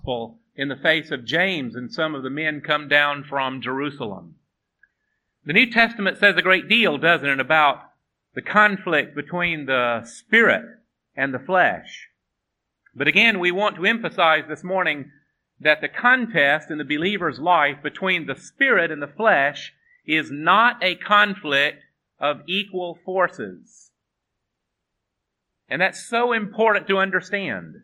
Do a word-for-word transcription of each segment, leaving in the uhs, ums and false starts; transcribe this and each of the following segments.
gospel in the face of James and some of the men come down from Jerusalem. The New Testament says a great deal, doesn't it, about the conflict between the Spirit and the flesh. But again, we want to emphasize this morning that the contest in the believer's life between the Spirit and the flesh is not a conflict of equal forces. And that's so important to understand.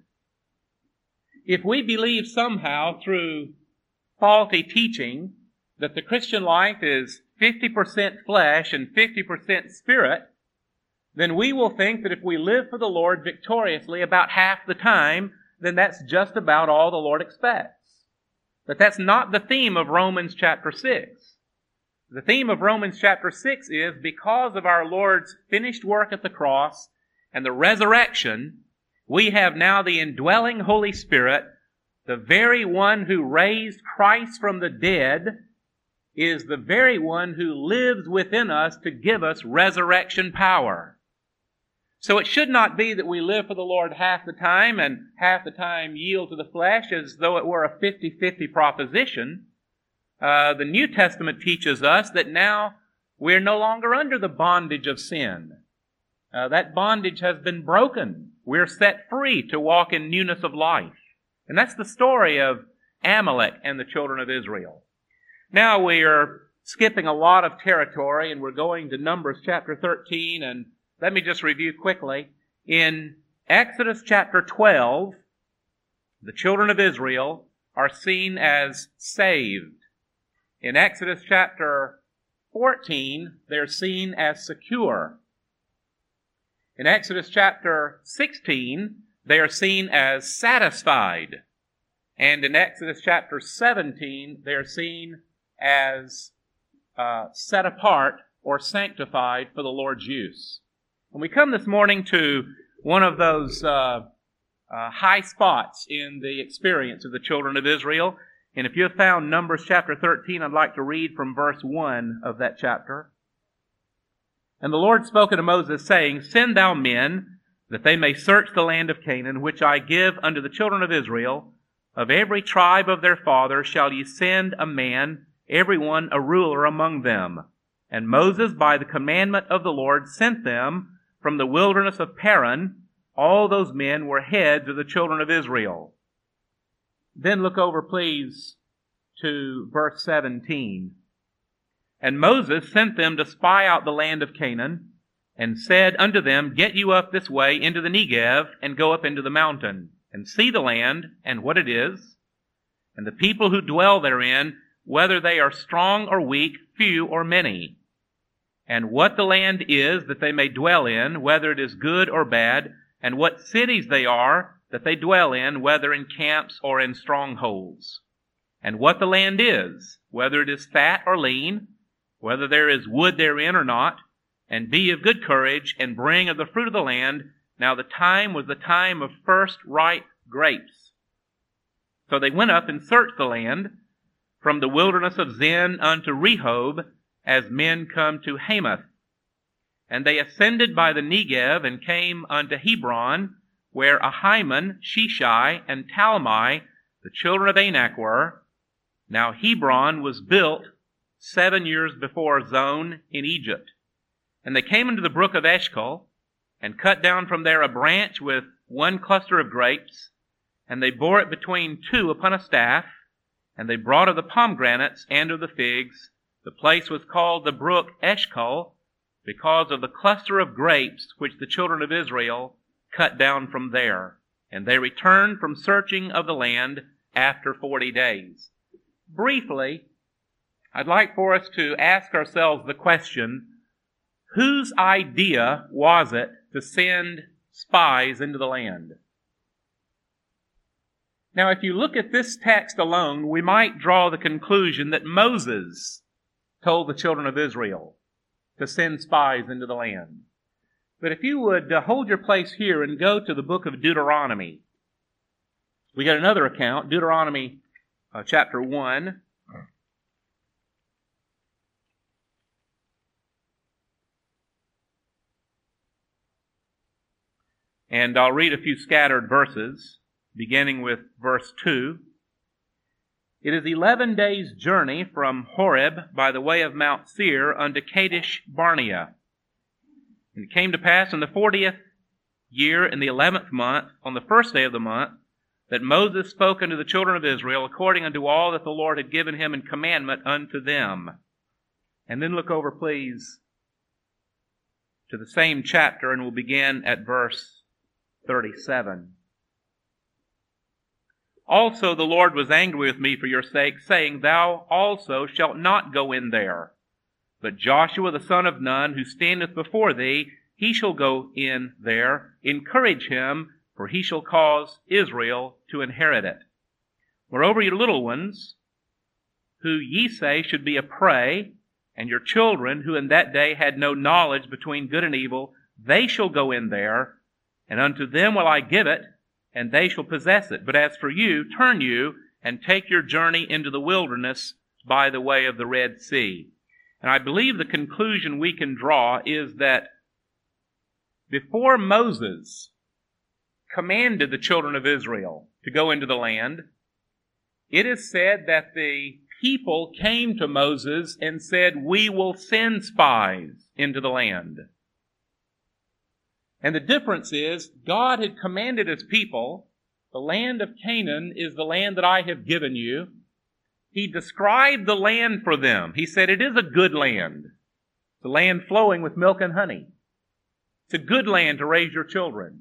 If we believe somehow through faulty teaching that the Christian life is fifty percent flesh and fifty percent spirit, then we will think that if we live for the Lord victoriously about half the time, then that's just about all the Lord expects. But that's not the theme of Romans chapter six. The theme of Romans chapter six is, because of our Lord's finished work at the cross and the resurrection, we have now the indwelling Holy Spirit, the very one who raised Christ from the dead, is the very one who lives within us to give us resurrection power. So it should not be that we live for the Lord half the time and half the time yield to the flesh as though it were a fifty-fifty proposition. Uh, the New Testament teaches us that now we're no longer under the bondage of sin. Uh, that bondage has been broken. We're set free to walk in newness of life. And that's the story of Amalek and the children of Israel. Now we are skipping a lot of territory and we're going to Numbers chapter thirteen, and let me just review quickly. In Exodus chapter twelve, the children of Israel are seen as saved. In Exodus chapter fourteen, they're seen as secure. In Exodus chapter sixteen, they are seen as satisfied. And in Exodus chapter seventeen, they are seen as uh, set apart or sanctified for the Lord's use. And we come this morning to one of those uh, uh, high spots in the experience of the children of Israel. And if you have found Numbers chapter thirteen, I'd like to read from verse one of that chapter. And the Lord spoke unto Moses, saying, Send thou men, that they may search the land of Canaan, which I give unto the children of Israel. Of every tribe of their father shall ye send a man, every one a ruler among them. And Moses, by the commandment of the Lord, sent them from the wilderness of Paran. All those men were heads of the children of Israel. Then look over, please, to verse seventeen. And Moses sent them to spy out the land of Canaan, and said unto them, Get you up this way into the Negev, and go up into the mountain, and see the land, and what it is, and the people who dwell therein, whether they are strong or weak, few or many, and what the land is that they may dwell in, whether it is good or bad, and what cities they are that they dwell in, whether in camps or in strongholds, and what the land is, whether it is fat or lean, whether there is wood therein or not, and be of good courage, and bring of the fruit of the land. Now the time was the time of first ripe grapes. So they went up and searched the land, from the wilderness of Zin unto Rehob, as men come to Hamath. And they ascended by the Negev, and came unto Hebron, where Ahiman, Sheshai, and Talmai, the children of Anak, were. Now Hebron was built seven years before Zon in Egypt. And they came into the brook of Eshcol, and cut down from there a branch with one cluster of grapes, and they bore it between two upon a staff, and they brought of the pomegranates and of the figs. The place was called the brook Eshcol, because of the cluster of grapes which the children of Israel cut down from there. And they returned from searching of the land after forty days. Briefly, I'd like for us to ask ourselves the question, whose idea was it to send spies into the land? Now, if you look at this text alone, we might draw the conclusion that Moses told the children of Israel to send spies into the land. But if you would uh, hold your place here and go to the book of Deuteronomy, we got another account, Deuteronomy uh, chapter one. And I'll read a few scattered verses, beginning with verse two. It is eleven days' journey from Horeb by the way of Mount Seir unto Kadesh Barnea. And it came to pass in the fortieth year, in the eleventh month, on the first day of the month, that Moses spoke unto the children of Israel according unto all that the Lord had given him in commandment unto them. And then look over, please, to the same chapter, and we'll begin at verse thirty-seven. Also the Lord was angry with me for your sake, saying, Thou also shalt not go in there. But Joshua the son of Nun, who standeth before thee, he shall go in there. Encourage him, for he shall cause Israel to inherit it. Moreover, your little ones, who ye say should be a prey, and your children, who in that day had no knowledge between good and evil, they shall go in there, and unto them will I give it, and they shall possess it. But as for you, turn you, and take your journey into the wilderness by the way of the Red Sea. And I believe the conclusion we can draw is that before Moses commanded the children of Israel to go into the land, it is said that the people came to Moses and said, We will send spies into the land. And the difference is, God had commanded his people, the land of Canaan is the land that I have given you. He described the land for them. He said, it is a good land. It's a land flowing with milk and honey. It's a good land to raise your children.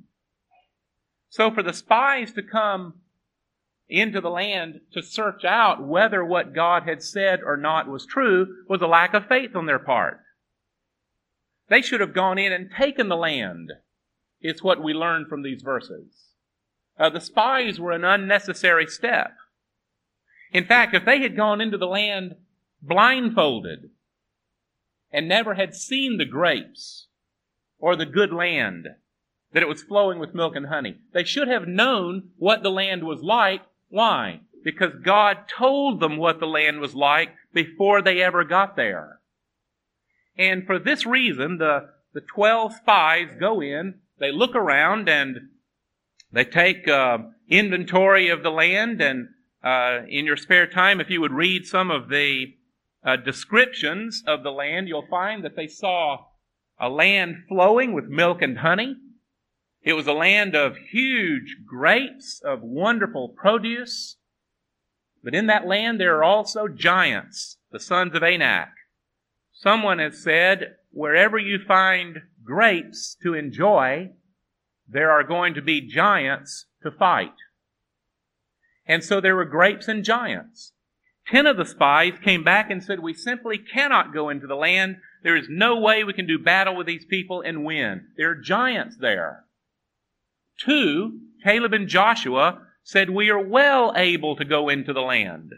So for the spies to come into the land to search out whether what God had said or not was true was a lack of faith on their part. They should have gone in and taken the land. It's what we learn from these verses. Uh, the spies were an unnecessary step. In fact, if they had gone into the land blindfolded and never had seen the grapes or the good land, that it was flowing with milk and honey, they should have known what the land was like. Why? Because God told them what the land was like before they ever got there. And for this reason, the, the twelve spies go in, they look around, and they take uh, inventory of the land. And uh, in your spare time, if you would read some of the uh, descriptions of the land, you'll find that they saw a land flowing with milk and honey. It was a land of huge grapes, of wonderful produce. But in that land there are also giants, the sons of Anak. Someone has said, wherever you find grapes to enjoy, there are going to be giants to fight. And so there were grapes and giants. Ten of the spies came back and said, we simply cannot go into the land. There is no way we can do battle with these people and win. There are giants there. Two, Caleb and Joshua, said, we are well able to go into the land.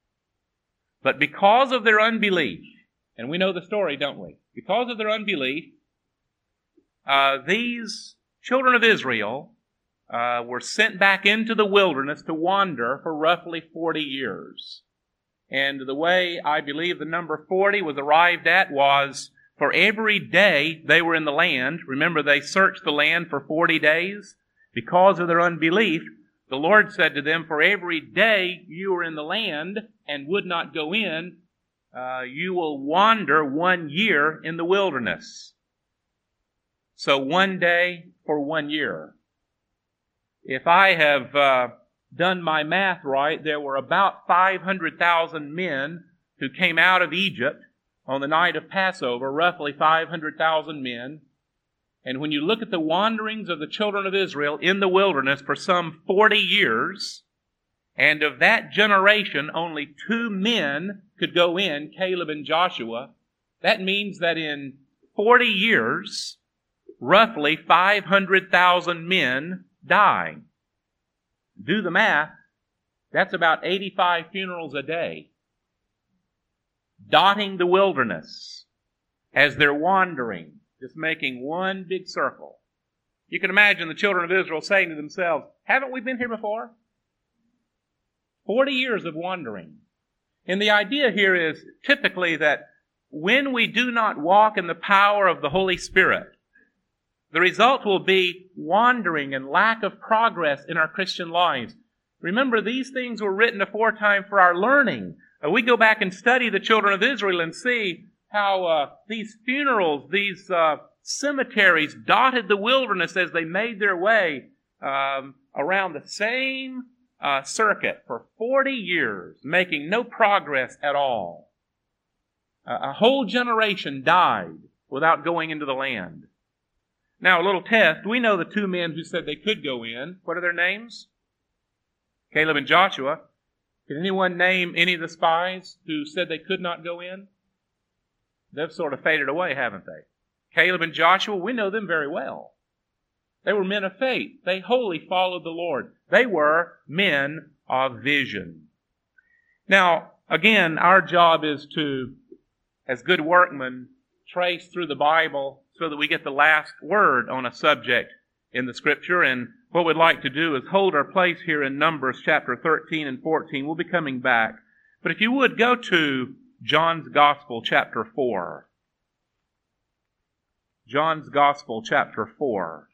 But because of their unbelief, and we know the story, don't we? Because of their unbelief, uh, these children of Israel uh, were sent back into the wilderness to wander for roughly forty years. And the way I believe the number forty was arrived at was for every day they were in the land. Remember, they searched the land for forty days. Because of their unbelief, the Lord said to them, for every day you were in the land and would not go in, uh, you will wander one year in the wilderness. So one day for one year. If I have uh, done my math right, there were about five hundred thousand men who came out of Egypt on the night of Passover, roughly five hundred thousand men. And when you look at the wanderings of the children of Israel in the wilderness for some forty years, and of that generation only two men could go in, Caleb and Joshua, that means that in forty years, roughly five hundred thousand men die. Do the math, that's about eighty-five funerals a day, dotting the wilderness as they're wandering, just making one big circle. You can imagine the children of Israel saying to themselves, haven't we been here before? Forty years of wandering. And the idea here is typically that when we do not walk in the power of the Holy Spirit, the result will be wandering and lack of progress in our Christian lives. Remember, these things were written aforetime for our learning. Uh, we go back and study the children of Israel and see how uh, these funerals, these uh, cemeteries dotted the wilderness as they made their way um, around the same uh, circuit for forty years, making no progress at all. Uh, a whole generation died without going into the land. Now, a little test. We know the two men who said they could go in. What are their names? Caleb and Joshua. Can anyone name any of the spies who said they could not go in? They've sort of faded away, haven't they? Caleb and Joshua, we know them very well. They were men of faith. They wholly followed the Lord. They were men of vision. Now, again, our job is to, as good workmen, trace through the Bible so that we get the last word on a subject in the Scripture. And what we'd like to do is hold our place here in Numbers chapter thirteen and fourteen. We'll be coming back. But if you would, go to John's Gospel chapter four. John's Gospel chapter four.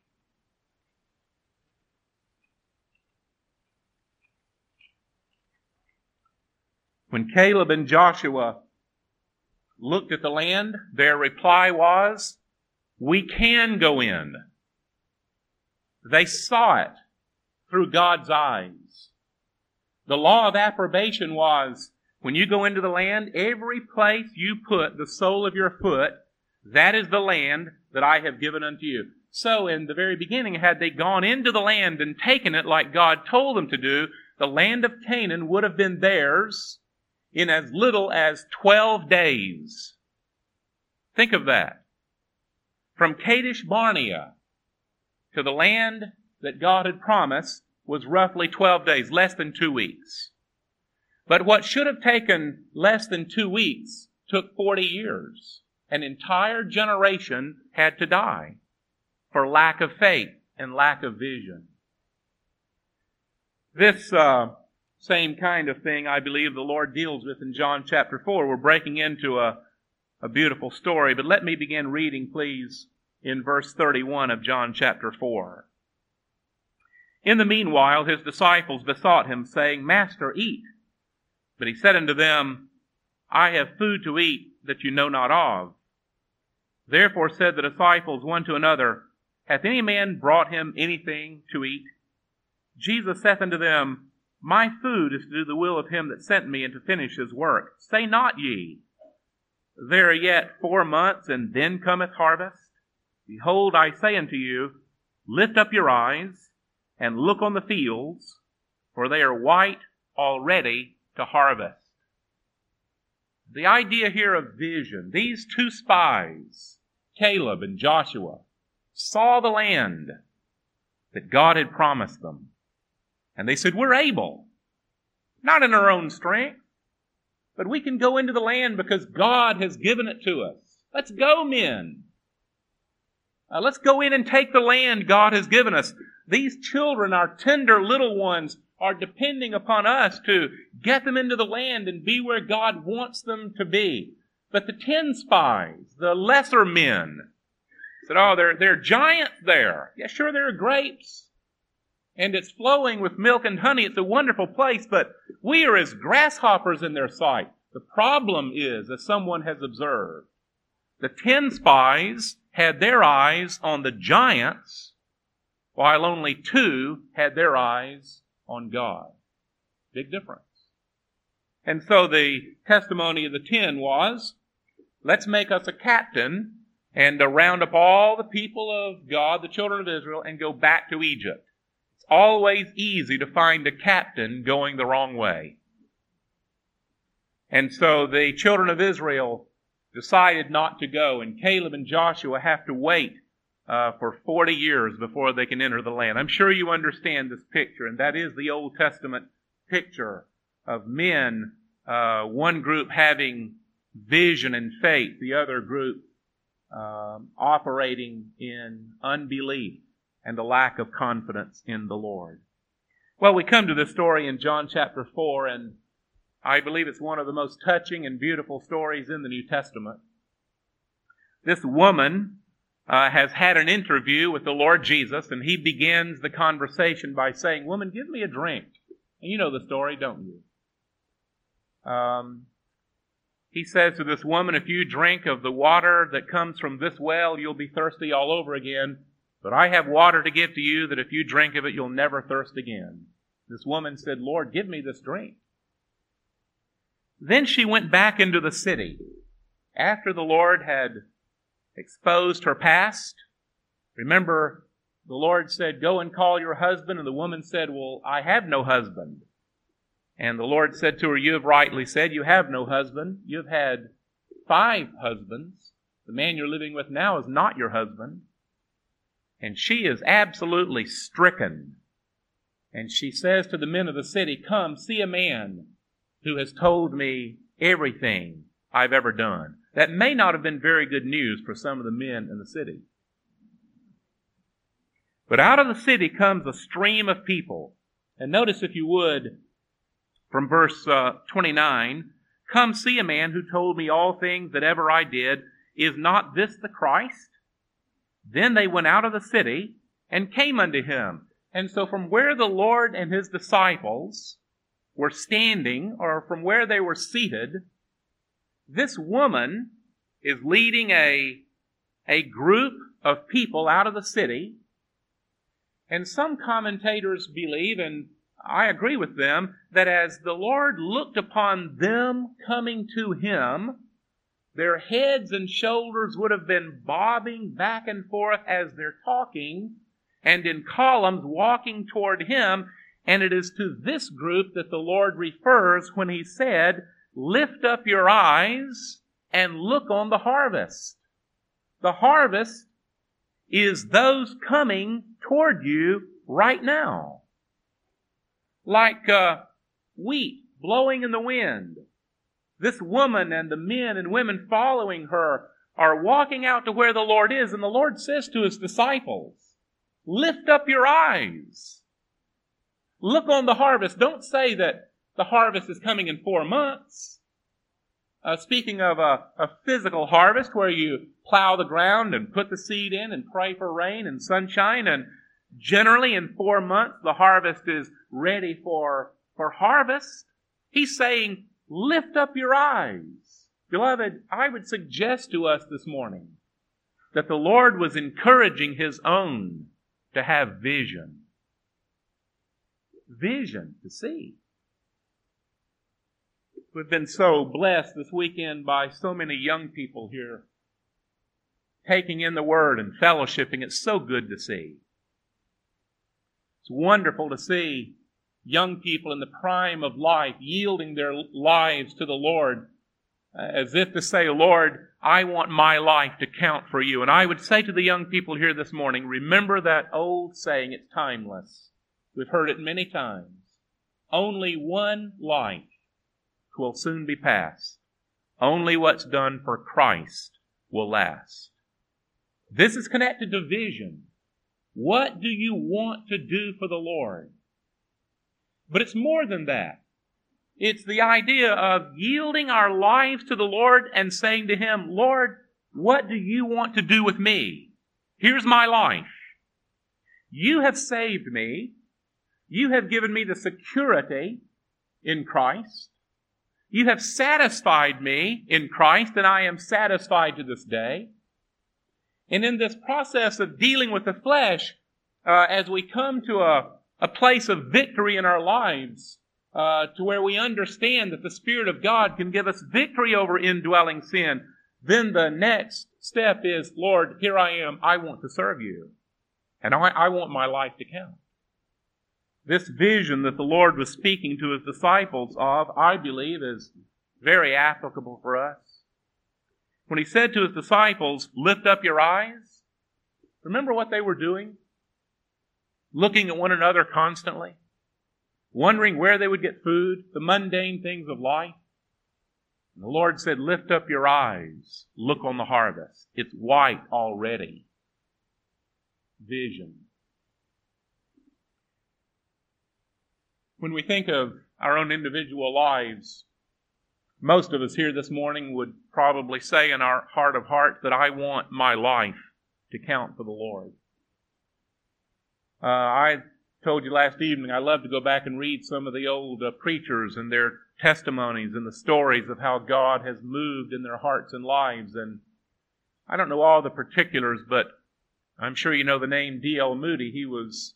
When Caleb and Joshua looked at the land, their reply was, "We can go in." They saw it through God's eyes. The law of approbation was, when you go into the land, every place you put the sole of your foot, that is the land that I have given unto you. So in the very beginning, had they gone into the land and taken it like God told them to do, the land of Canaan would have been theirs in as little as twelve days. Think of that. From Kadesh Barnea to the land that God had promised was roughly twelve days, less than two weeks. But what should have taken less than two weeks took forty years. An entire generation had to die for lack of faith and lack of vision. This uh, same kind of thing, I believe, the Lord deals with in John chapter four. We're breaking into a, a beautiful story, but let me begin reading, please, in verse thirty-one of John chapter four. In the meanwhile, his disciples besought him, saying, "Master, eat." But he said unto them, "I have food to eat that you know not of." Therefore said the disciples one to another, "Hath any man brought him anything to eat?" Jesus saith unto them, "My food is to do the will of him that sent me, and to finish his work. Say not ye, There are yet four months, and then cometh harvest? Behold, I say unto you, lift up your eyes, and look on the fields, for they are white already to harvest. The idea here of vision, these two spies, Caleb and Joshua, saw the land that God had promised them. And they said, we're able, not in our own strength, but we can go into the land because God has given it to us. Let's go, men. Uh, let's go in and take the land God has given us. These children, our tender little ones, are depending upon us to get them into the land and be where God wants them to be. But the ten spies, the lesser men, said, oh, there, there are giants there. Yeah, sure, there are grapes. And it's flowing with milk and honey. It's a wonderful place, but we are as grasshoppers in their sight. The problem is, as someone has observed, the ten spies had their eyes on the giants, while only two had their eyes on God. Big difference. And so the testimony of the ten was, let's make us a captain and uh, round up all the people of God, the children of Israel, and go back to Egypt. It's always easy to find a captain going the wrong way. And so the children of Israel decided not to go, and Caleb and Joshua have to wait uh, for forty years before they can enter the land. I'm sure you understand this picture, and that is the Old Testament picture of men, uh, one group having vision and faith, the other group um, operating in unbelief and a lack of confidence in the Lord. Well, we come to this story in John chapter four, and I believe it's one of the most touching and beautiful stories in the New Testament. This woman uh, has had an interview with the Lord Jesus, and he begins the conversation by saying, woman, give me a drink. And you know the story, don't you? Um, he says to this woman, if you drink of the water that comes from this well, you'll be thirsty all over again. But I have water to give to you that if you drink of it, you'll never thirst again. This woman said, Lord, give me this drink. Then she went back into the city. After the Lord had exposed her past, remember, the Lord said, go and call your husband. And the woman said, well, I have no husband. And the Lord said to her, you have rightly said, you have no husband. You've had five husbands. The man you're living with now is not your husband. And she is absolutely stricken. And she says to the men of the city, come, see a man who has told me everything I've ever done. That may not have been very good news for some of the men in the city. But out of the city comes a stream of people. And notice, if you would, from verse uh, twenty-nine, come see a man who told me all things that ever I did. Is not this the Christ? Then they went out of the city and came unto him. And so from where the Lord and his disciples were standing, or from where they were seated, this woman is leading a, a group of people out of the city. And some commentators believe, and I agree with them, that as the Lord looked upon them coming to him, their heads and shoulders would have been bobbing back and forth as they're talking, and in columns walking toward him. And it is to this group that the Lord refers when he said, lift up your eyes and look on the harvest. The harvest is those coming toward you right now. Like uh, wheat blowing in the wind. This woman and the men and women following her are walking out to where the Lord is. And the Lord says to his disciples, lift up your eyes. Look on the harvest. Don't say that the harvest is coming in four months. Uh, speaking of a, a physical harvest where you plow the ground and put the seed in and pray for rain and sunshine, and generally in four months the harvest is ready for, for harvest. He's saying, lift up your eyes. Beloved, I would suggest to us this morning that the Lord was encouraging his own to have vision. Vision to see. We've been so blessed this weekend by so many young people here taking in the Word and fellowshipping. It's so good to see. It's wonderful to see young people in the prime of life yielding their lives to the Lord uh, as if to say, Lord, I want my life to count for you. And I would say to the young people here this morning, remember that old saying, it's timeless. We've heard it many times. Only one life will soon be past. Only what's done for Christ will last. This is connected to vision. What do you want to do for the Lord? But it's more than that. It's the idea of yielding our lives to the Lord and saying to him, Lord, what do you want to do with me? Here's my life. You have saved me. You have given me the security in Christ. You have satisfied me in Christ, and I am satisfied to this day. And in this process of dealing with the flesh, uh, as we come to a, a place of victory in our lives, uh, to where we understand that the Spirit of God can give us victory over indwelling sin, then the next step is, Lord, here I am. I want to serve you. And I, I want my life to count. This vision that the Lord was speaking to his disciples of, I believe, is very applicable for us. When he said to his disciples, lift up your eyes, remember what they were doing? Looking at one another constantly, wondering where they would get food, the mundane things of life. And the Lord said, lift up your eyes, look on the harvest. It's white already. Vision. When we think of our own individual lives, most of us here this morning would probably say in our heart of hearts that I want my life to count for the Lord. Uh, I told you last evening, I love to go back and read some of the old uh, preachers and their testimonies and the stories of how God has moved in their hearts and lives. And I don't know all the particulars, but I'm sure you know the name D L Moody. He was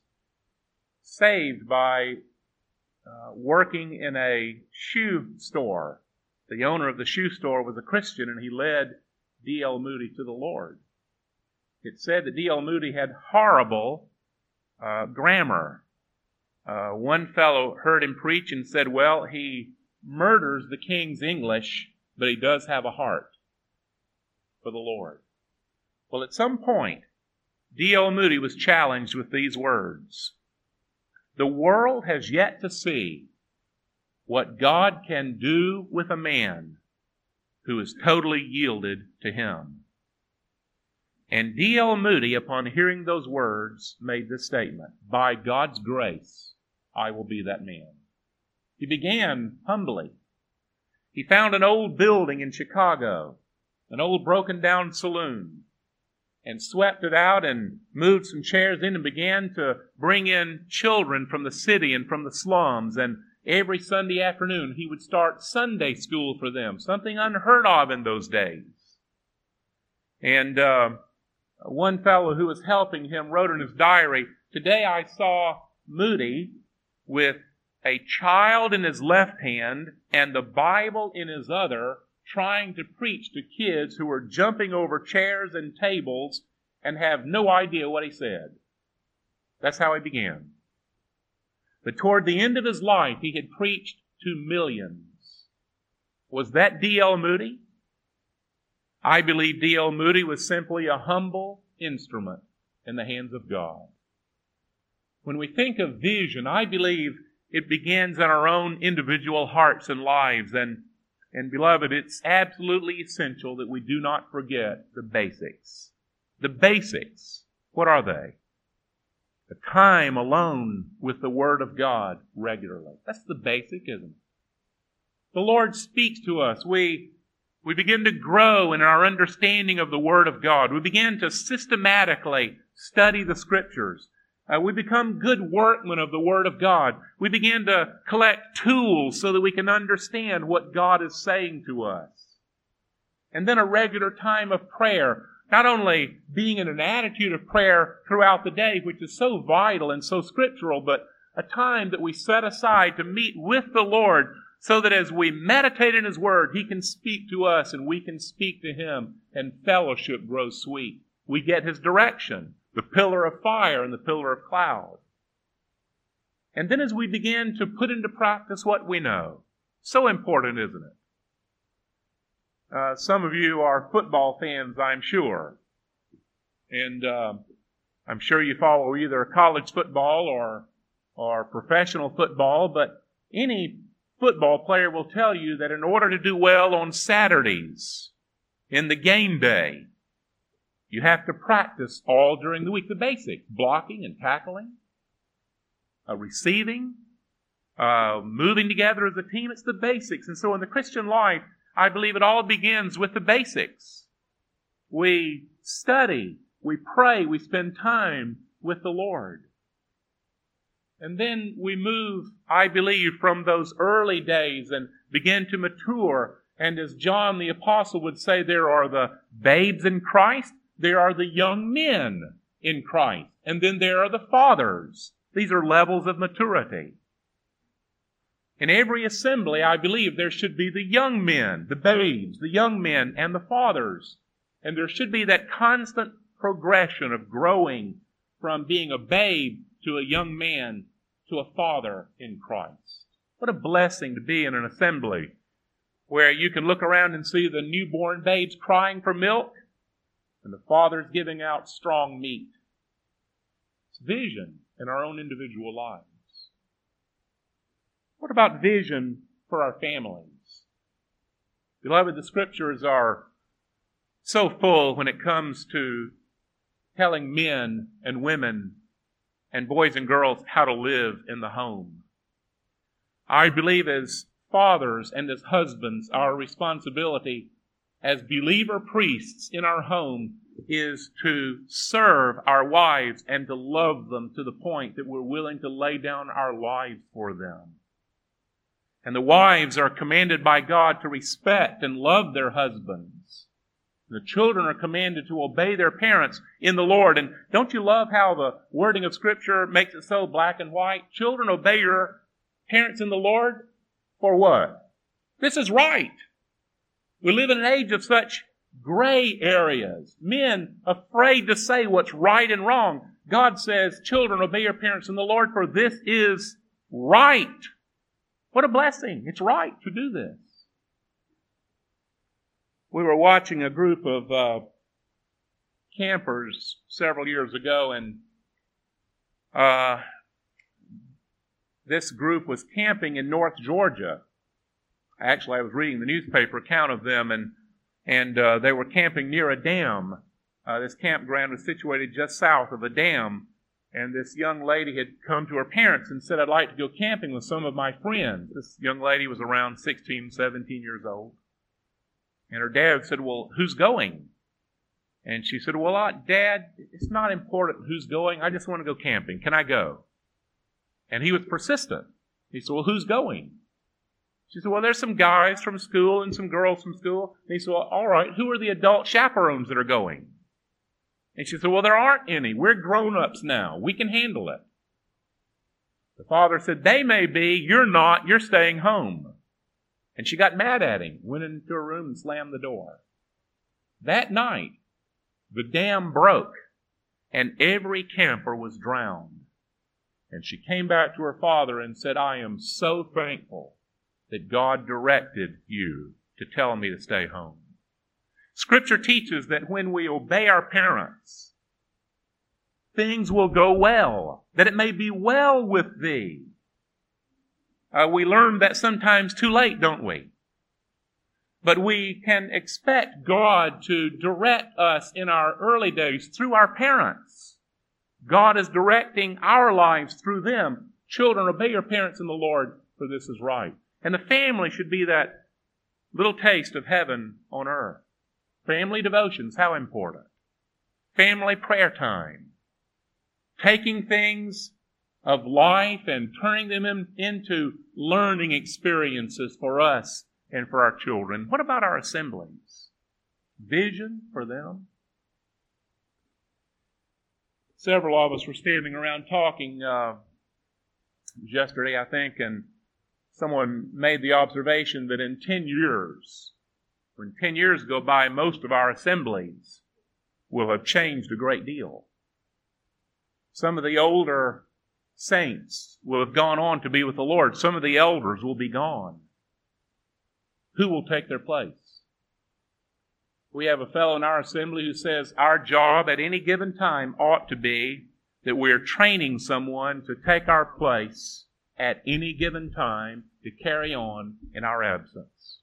saved by uh, working in a shoe store. The owner of the shoe store was a Christian, and he led D L Moody to the Lord. It said that D L Moody had horrible uh, grammar. Uh, one fellow heard him preach and said, well, he murders the king's English, but he does have a heart for the Lord. Well, at some point, D L Moody was challenged with these words. The world has yet to see what God can do with a man who is totally yielded to Him. And D L Moody, upon hearing those words, made this statement, by God's grace, I will be that man. He began humbly. He found an old building in Chicago, an old broken down saloon, and swept it out and moved some chairs in and began to bring in children from the city and from the slums. And every Sunday afternoon he would start Sunday school for them, something unheard of in those days. And uh, one fellow who was helping him wrote in his diary, today I saw Moody with a child in his left hand and the Bible in his other, trying to preach to kids who were jumping over chairs and tables and have no idea what he said. That's how he began. But toward the end of his life, he had preached to millions. Was that D L Moody? I believe D L Moody was simply a humble instrument in the hands of God. When we think of vision, I believe it begins in our own individual hearts and lives. And, and beloved, it's absolutely essential that we do not forget the basics. The basics, what are they? The time alone with the Word of God regularly. That's the basic, isn't it? The Lord speaks to us. We, we begin to grow in our understanding of the Word of God. We begin to systematically study the Scriptures. Uh, we become good workmen of the Word of God. We begin to collect tools so that we can understand what God is saying to us. And then a regular time of prayer. Not only being in an attitude of prayer throughout the day, which is so vital and so scriptural, but a time that we set aside to meet with the Lord so that as we meditate in His Word, He can speak to us and we can speak to Him, and fellowship grows sweet. We get His direction, the pillar of fire and the pillar of cloud. And then as we begin to put into practice what we know, so important, isn't it? Uh, some of you are football fans, I'm sure. And uh, I'm sure you follow either college football or, or professional football, but any football player will tell you that in order to do well on Saturdays, in the game day, you have to practice all during the week. The basics, blocking and tackling, uh, receiving, uh, moving together as a team. It's the basics. And so in the Christian life, I believe it all begins with the basics. We study, we pray, we spend time with the Lord. And then we move, I believe, from those early days and begin to mature. And as John the Apostle would say, there are the babes in Christ, there are the young men in Christ, and then there are the fathers. These are levels of maturity. In every assembly, I believe there should be the young men, the babes, the young men, and the fathers. And there should be that constant progression of growing from being a babe to a young man to a father in Christ. What a blessing to be in an assembly where you can look around and see the newborn babes crying for milk and the fathers giving out strong meat. It's vision in our own individual lives. What about vision for our families? Beloved, the Scriptures are so full when it comes to telling men and women and boys and girls how to live in the home. I believe as fathers and as husbands, our responsibility as believer priests in our home is to serve our wives and to love them to the point that we're willing to lay down our lives for them. And the wives are commanded by God to respect and love their husbands. The children are commanded to obey their parents in the Lord. And don't you love how the wording of Scripture makes it so black and white? Children, obey your parents in the Lord. For what? This is right. We live in an age of such gray areas. Men afraid to say what's right and wrong. God says, children, obey your parents in the Lord, for this is right. What a blessing. It's right to do this. We were watching a group of uh, campers several years ago, and uh, this group was camping in North Georgia. Actually, I was reading the newspaper account of them, and and uh, they were camping near a dam. Uh, this campground was situated just south of a dam, and this young lady had come to her parents and said, I'd like to go camping with some of my friends. This young lady was around sixteen, seventeen years old. And her dad said, well, who's going? And she said, well, uh, Dad, it's not important who's going. I just want to go camping. Can I go? And he was persistent. He said, well, who's going? She said, well, there's some guys from school and some girls from school. And he said, well, all right, who are the adult chaperones that are going? And she said, well, there aren't any. We're grown-ups now. We can handle it. The father said, they may be. You're not. You're staying home. And she got mad at him, went into her room and slammed the door. That night, the dam broke, and every camper was drowned. And she came back to her father and said, I am so thankful that God directed you to tell me to stay home. Scripture teaches that when we obey our parents, things will go well, that it may be well with thee. Uh, we learn that sometimes too late, don't we? But we can expect God to direct us in our early days through our parents. God is directing our lives through them. Children, obey your parents in the Lord, for this is right. And the family should be that little taste of heaven on earth. Family devotions, how important. Family prayer time. Taking things of life and turning them in, into learning experiences for us and for our children. What about our assemblies? Vision for them? Several of us were standing around talking uh, yesterday, I think, and someone made the observation that in ten years, when ten years go by, most of our assemblies will have changed a great deal. Some of the older saints will have gone on to be with the Lord. Some of the elders will be gone. Who will take their place? We have a fellow in our assembly who says our job at any given time ought to be that we're training someone to take our place at any given time to carry on in our absence.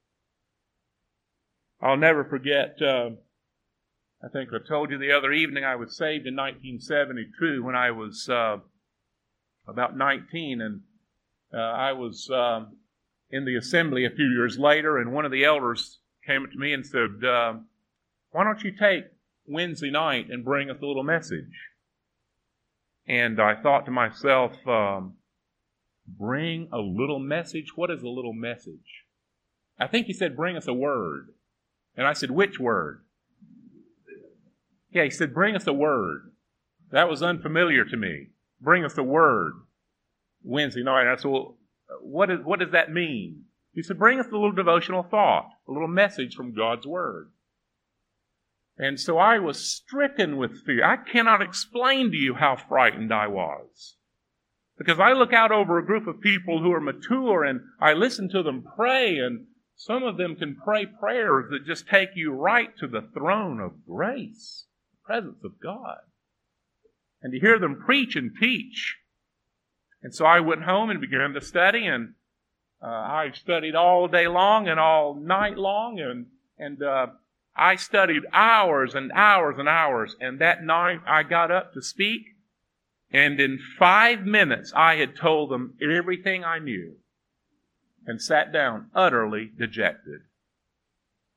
I'll never forget, uh, I think I told you the other evening, I was saved in nineteen seventy-two when I was uh, about nineteen, and uh, I was um, in the assembly a few years later, and one of the elders came up to me and said, uh, why don't you take Wednesday night and bring us a little message? And I thought to myself, um, bring a little message? What is a little message? I think he said, bring us a word. And I said, which word? Yeah, he said, bring us a word. That was unfamiliar to me. Bring us a word Wednesday night. And I said, well, what, is, what does that mean? He said, bring us a little devotional thought, a little message from God's Word. And so I was stricken with fear. I cannot explain to you how frightened I was. Because I look out over a group of people who are mature and I listen to them pray, and some of them can pray prayers that just take you right to the throne of grace, the presence of God. And to hear them preach and teach. And so I went home and began to study, and uh, I studied all day long and all night long, and, and uh, I studied hours and hours and hours, and that night I got up to speak, and in five minutes I had told them everything I knew and sat down utterly dejected.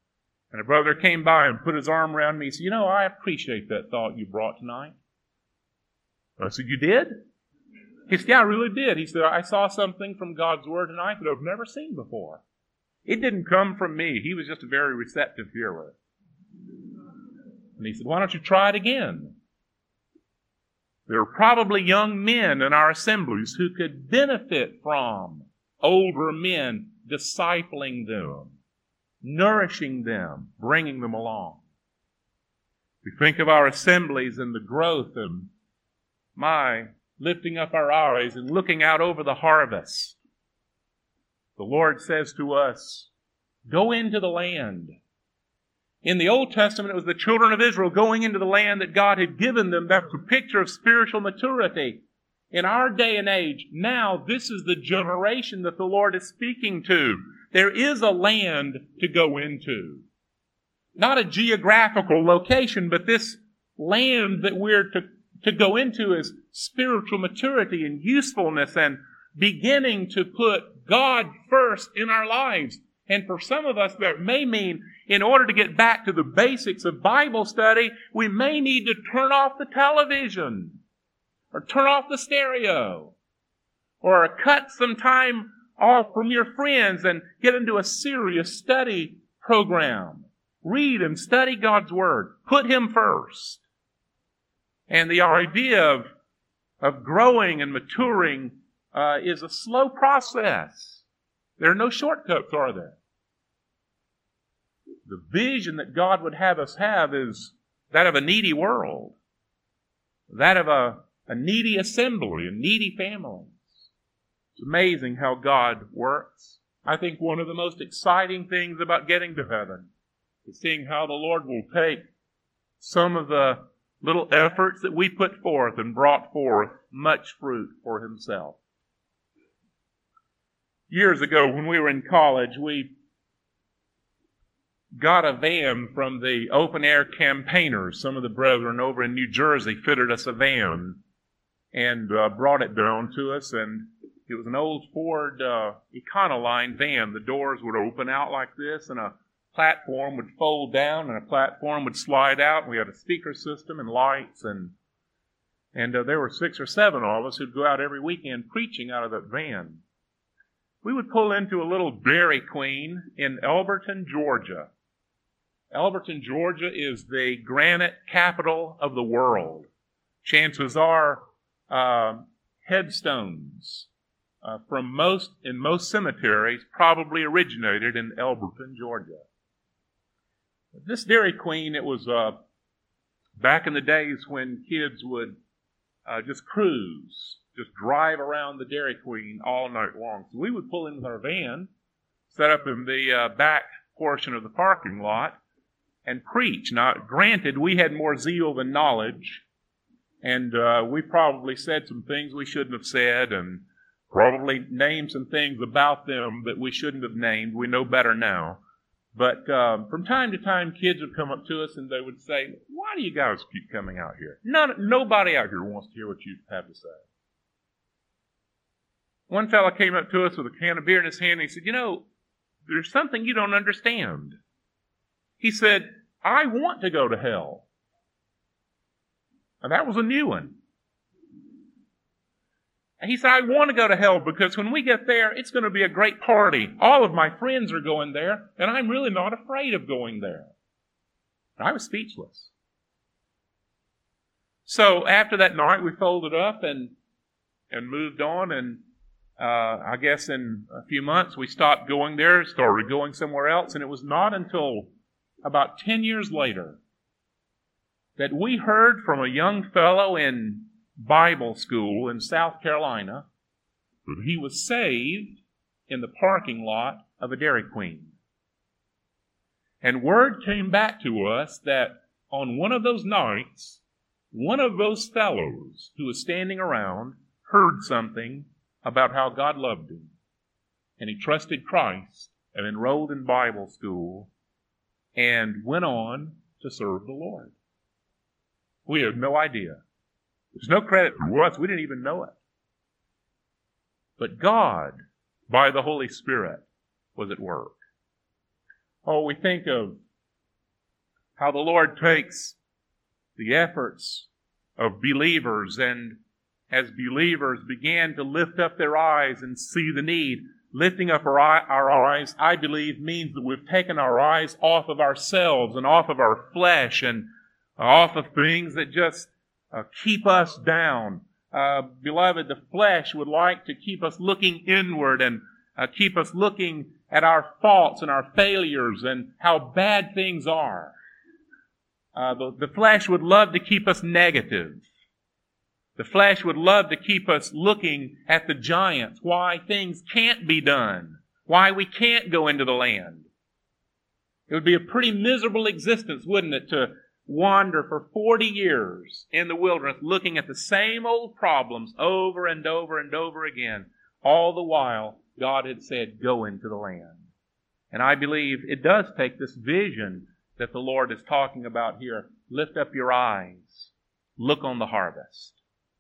And a brother came by and put his arm around me. He said, you know, I appreciate that thought you brought tonight. I said, you did? He said, yeah, I really did. He said, I saw something from God's Word tonight that I've never seen before. It didn't come from me. He was just a very receptive hearer. And he said, why don't you try it again? There are probably young men in our assemblies who could benefit from older men discipling them, nourishing them, bringing them along. We think of our assemblies and the growth and my lifting up our eyes and looking out over the harvest. The Lord says to us, go into the land. In the Old Testament, it was the children of Israel going into the land that God had given them. That's a picture of spiritual maturity. In our day and age, now this is the generation that the Lord is speaking to. There is a land to go into. Not a geographical location, but this land that we're to, to go into is spiritual maturity and usefulness and beginning to put God first in our lives. And for some of us, that may mean in order to get back to the basics of Bible study, we may need to turn off the television or turn off the stereo or cut some time off from your friends and get into a serious study program. Read and study God's Word. Put Him first. And the idea of, of growing and maturing uh, is a slow process. There are no shortcuts, are there? The vision that God would have us have is that of a needy world, that of a, a needy assembly, a needy family. It's amazing how God works. I think one of the most exciting things about getting to heaven is seeing how the Lord will take some of the little efforts that we put forth and brought forth much fruit for Himself. Years ago, when we were in college, we got a van from the open-air campaigners. Some of the brethren over in New Jersey fitted us a van and uh, brought it down to us. And it was an old Ford uh, Econoline van. The doors would open out like this, and a platform would fold down, and a platform would slide out. And we had a speaker system and lights, and and uh, there were six or seven of us who'd go out every weekend preaching out of that van. We would pull into a little Dairy Queen in Elberton, Georgia. Elberton, Georgia is the granite capital of the world. Chances are uh, headstones uh, from most in most cemeteries probably originated in Elberton, Georgia. This Dairy Queen, it was uh, back in the days when kids would uh, just cruise, just drive around the Dairy Queen all night long. So we would pull in with our van, set up in the uh, back portion of the parking lot, and preach. Now, granted, we had more zeal than knowledge, and uh, we probably said some things we shouldn't have said, and probably named some things about them that we shouldn't have named. We know better now. But um, from time to time, kids would come up to us and they would say, why do you guys keep coming out here? None, nobody out here wants to hear what you have to say. One fellow came up to us with a can of beer in his hand and he said, you know, there's something you don't understand. He said, I want to go to hell. And that was a new one. And he said, I want to go to hell because when we get there, it's going to be a great party. All of my friends are going there, and I'm really not afraid of going there. And I was speechless. So after that night, we folded up and and moved on, and uh, I guess in a few months we stopped going there, started going somewhere else, and it was not until about ten years later that we heard from a young fellow in Bible school in South Carolina that he was saved in the parking lot of a Dairy Queen. And word came back to us that on one of those nights, one of those fellows who was standing around heard something about how God loved him. And he trusted Christ and enrolled in Bible school and went on to serve the Lord. We had no idea. There's no credit for us. We didn't even know it. But God, by the Holy Spirit, was at work. Oh, we think of how the Lord takes the efforts of believers, and as believers began to lift up their eyes and see the need, lifting up our, our eyes, I believe, means that we've taken our eyes off of ourselves and off of our flesh and off of things that just uh, keep us down. Uh, beloved, the flesh would like to keep us looking inward and uh, keep us looking at our faults and our failures and how bad things are. Uh, the, the flesh would love to keep us negative. The flesh would love to keep us looking at the giants, why things can't be done, why we can't go into the land. It would be a pretty miserable existence, wouldn't it, to wander for forty years in the wilderness looking at the same old problems over and over and over again. All the while, God had said, go into the land. And I believe it does take this vision that the Lord is talking about here. Lift up your eyes. Look on the harvest.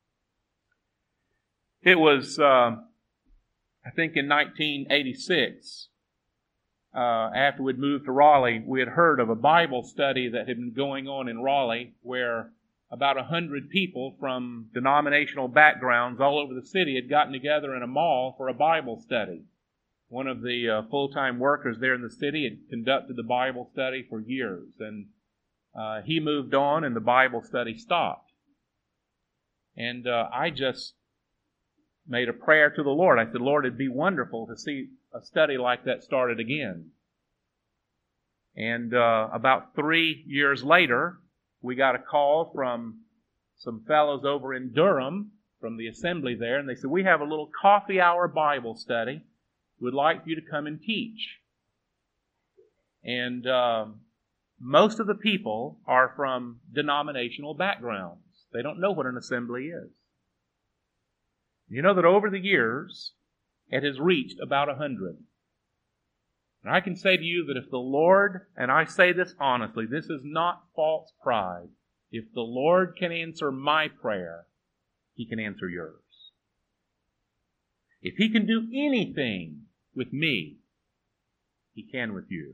It was, uh, I think in nineteen eighty-six, uh, after we'd moved to Raleigh, we had heard of a Bible study that had been going on in Raleigh where about a hundred people from denominational backgrounds all over the city had gotten together in a mall for a Bible study. One of the uh, full-time workers there in the city had conducted the Bible study for years, and uh, he moved on and the Bible study stopped. And uh, I just made a prayer to the Lord. I said, Lord, it'd be wonderful to see a study like that started again. And uh, about three years later, we got a call from some fellows over in Durham from the assembly there, and they said, we have a little coffee hour Bible study. We'd like you to come and teach. And uh, most of the people are from denominational backgrounds. They don't know what an assembly is. You know that over the years, it has reached about a hundred. And I can say to you that if the Lord, and I say this honestly, this is not false pride. If the Lord can answer my prayer, He can answer yours. If He can do anything with me, He can with you.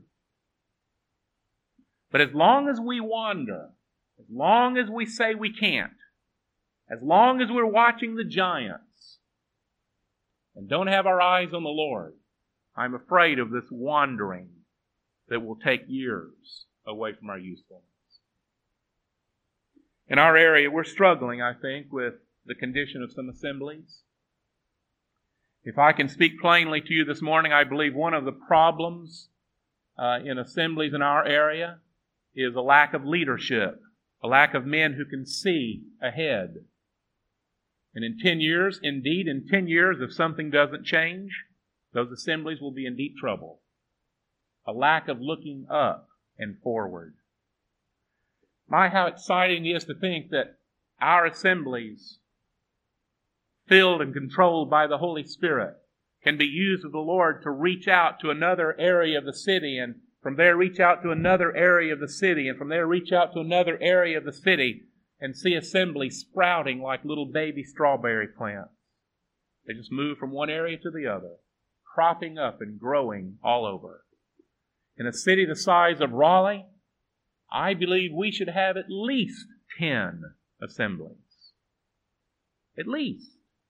But as long as we wander, as long as we say we can't, as long as we're watching the giants and don't have our eyes on the Lord, I'm afraid of this wandering that will take years away from our usefulness. In our area, we're struggling, I think, with the condition of some assemblies. If I can speak plainly to you this morning, I believe one of the problems uh, in assemblies in our area is a lack of leadership, a lack of men who can see ahead. And in ten years, indeed, in ten years, if something doesn't change, those assemblies will be in deep trouble. A lack of looking up and forward. My, how exciting it is to think that our assemblies, filled and controlled by the Holy Spirit, can be used of the Lord to reach out to another area of the city, and from there reach out to another area of the city, and from there reach out to another area of the city, and see assemblies sprouting like little baby strawberry plants. They just move from one area to the other, cropping up and growing all over. In a city the size of Raleigh, I believe we should have at least ten assemblies. At least.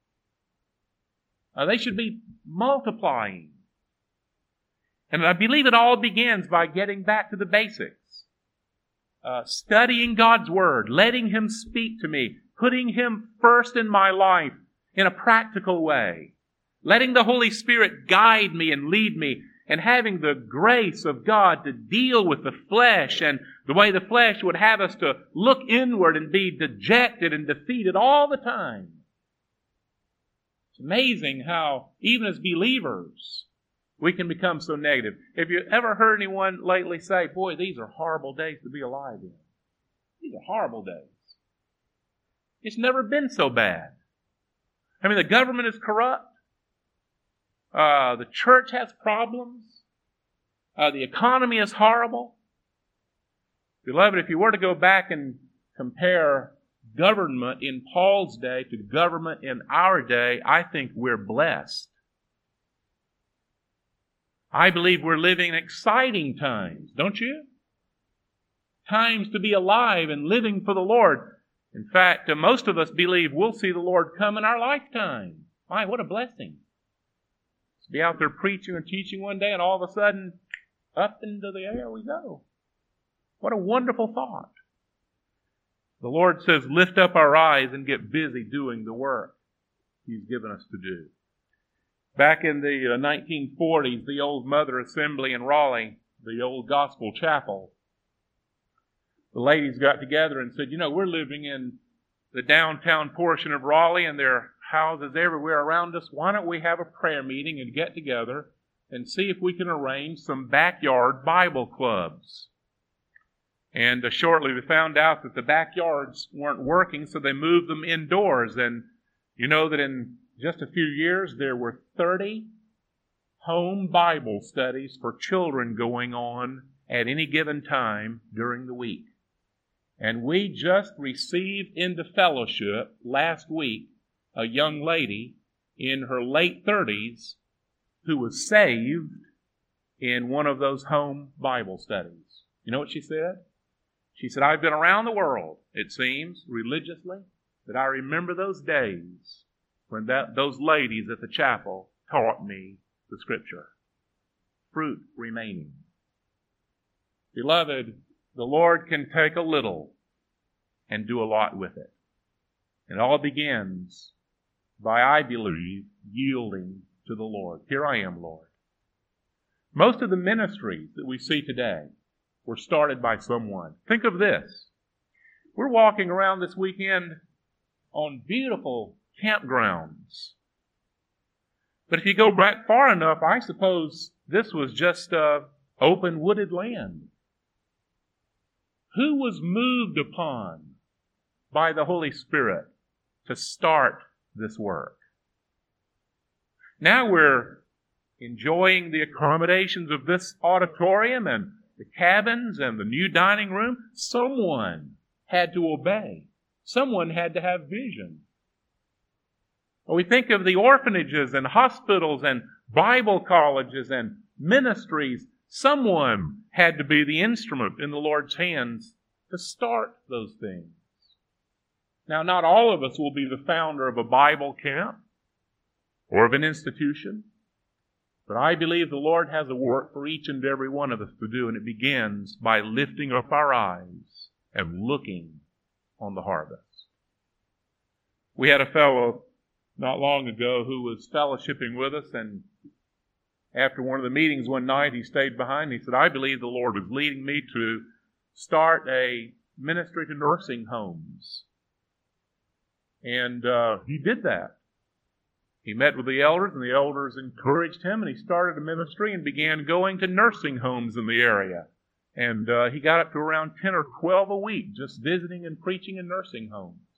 Uh, they should be multiplying. And I believe it all begins by getting back to the basics. Uh, studying God's Word, letting Him speak to me, putting Him first in my life in a practical way, letting the Holy Spirit guide me and lead me, and having the grace of God to deal with the flesh and the way the flesh would have us to look inward and be dejected and defeated all the time. It's amazing how, even as believers, we can become so negative. Have you ever heard anyone lately say, boy, these are horrible days to be alive in? These are horrible days. It's never been so bad. I mean, the government is corrupt. Uh, the church has problems. Uh, the economy is horrible. Beloved, if you were to go back and compare government in Paul's day to government in our day, I think we're blessed. I believe we're living in exciting times, don't you? times to be alive and living for the Lord. In fact, uh, most of us believe we'll see the Lord come in our lifetime. My, what a blessing. To be out there preaching and teaching one day, and all of a sudden, up into the air we go. What a wonderful thought. The Lord says, lift up our eyes and get busy doing the work He's given us to do. Back in the uh, nineteen forties, the old Mother Assembly in Raleigh, the old Gospel Chapel, the ladies got together and said, you know, we're living in the downtown portion of Raleigh and there are houses everywhere around us. Why don't we have a prayer meeting and get together and see if we can arrange some backyard Bible clubs? And uh, shortly they found out that the backyards weren't working, so they moved them indoors. And you know that in just a few years there were thirty home Bible studies for children going on at any given time during the week. And we just received into fellowship last week a young lady in her late thirties who was saved in one of those home Bible studies. You know what she said? She said, I've been around the world, it seems, religiously, but I remember those days when that, those ladies at the chapel taught me the Scripture. Fruit remaining. Beloved, the Lord can take a little and do a lot with it. It all begins by, I believe, yielding to the Lord. Here I am, Lord. Most of the ministries that we see today were started by someone. Think of this. We're walking around this weekend on beautiful campgrounds. But if you go back far enough, I suppose this was just uh, open wooded land. Who was moved upon by the Holy Spirit to start this work? Now we're enjoying the accommodations of this auditorium and the cabins and the new dining room. Someone had to obey. Someone had to have vision. We think of the orphanages and hospitals and Bible colleges and ministries. Someone had to be the instrument in the Lord's hands to start those things. Now, not all of us will be the founder of a Bible camp or of an institution, but I believe the Lord has a work for each and every one of us to do, and it begins by lifting up our eyes and looking on the harvest. We had a fellow not long ago who was fellowshipping with us, and after one of the meetings one night, he stayed behind. He said, I believe the Lord was leading me to start a ministry to nursing homes. And uh, he did that. He met with the elders, and the elders encouraged him, and he started a ministry and began going to nursing homes in the area. And uh, he got up to around ten or twelve a week, just visiting and preaching in nursing homes.